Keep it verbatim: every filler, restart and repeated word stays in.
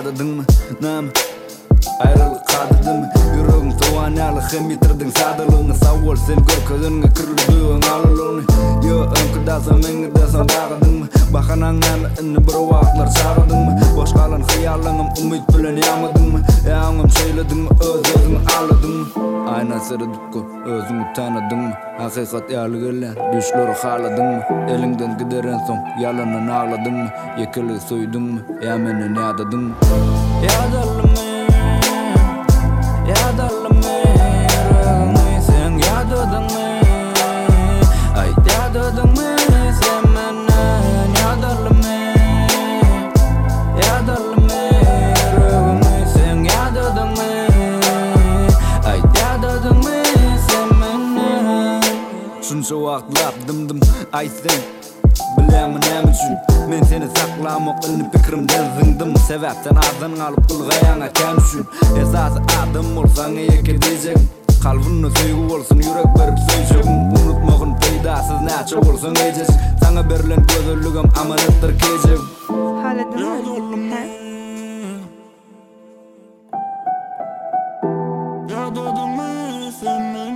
yadadın mı? Nam ayrılık kadırdın mı? Yüreğin soğan yalıqın bitirdin sadılığını. Savol sen gör közünge kirlidüğün alılığını. Yo önküdasan meňirdasan dağıdın mı? Bakanan näme inni bir wagtlar çağırdın mı? Boş kalan hyýallaryňym umyt bilen ýamadyn mı? Ýaňam şeýledin mi? Öz özüňi alydyn mı? Ayna sırı dukku özüňi tanydyn mı? Hakykat ýaly gelen düşleri haladyn mı? Eliňden gideren soň ýalanyny ağladyn mı? Ýekili suýdun mu? Ýa meni ýadadyn mı? Ýadalmy Ýadalmy yüreğimi sen ýadadyn mı? Ay ýadadyn mı sen menden ýadalmy Ýadalmy yüreğimi sen ýadadyn mı? Ay ýadadyn mı sen menden Şunça wagtlar dymdym ay sen bilämi näme üçin men seni saklamak ilni pikrimden zıngdım. Sebäpden azdan alyp gylgaýaňa kän üçin esasy adam bolsaň ýeke diýjek. Kalbyny söýgü bolsun ýürek berip söýjek. Unutmagyn peýdasyz näçe bolsaň ejes. Saňa berilen gözelligim amanatdyr kejek. Haladym mı? Ýadadym mı sen